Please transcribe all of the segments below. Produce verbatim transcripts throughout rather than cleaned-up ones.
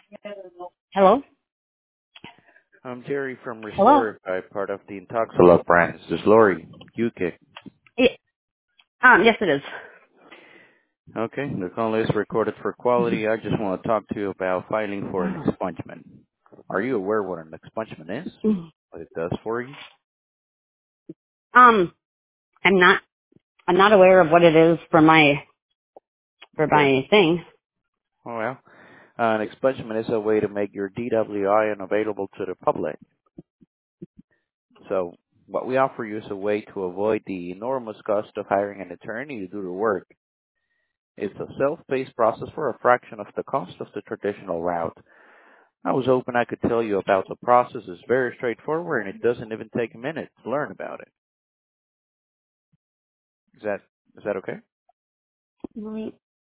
Hello? I'm Jerry from Hello? Restore, I'm part of the Intoxilab branch. This is Lori, U K. Yeah, um, yes, it is. Okay, the call is recorded for quality. I just want to talk to you about filing for an expungement. Are you aware what an expungement is? What it does for you? Um, I'm not, I'm not aware of what it is for my, for Okay. my thing. Oh, well, uh, an expungement is a way to make your D W I unavailable to the public. So what we offer you is a way to avoid the enormous cost of hiring an attorney to do the work. It's a self-paced process for a fraction of the cost of the traditional route. I was hoping I could tell you about the process. It's very straightforward and it doesn't even take a minute to learn about it. Is that is that okay? Really?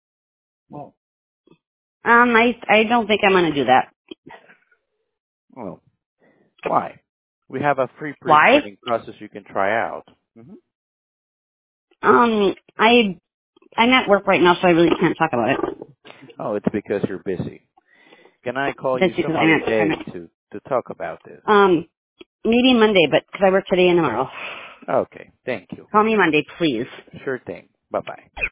Um, I, I don't think I'm gonna do that. Well, why? We have a free Why? pre-screening process you can try out. hmm Um, I, I'm at work right now, so I really can't talk about it. Oh, it's because you're busy. Can I call That's you because some I'm other at, I'm day at, to to talk about this? um, maybe Monday, but because I work today and tomorrow. Okay, thank you. Call me Monday, please. Sure thing. Bye bye.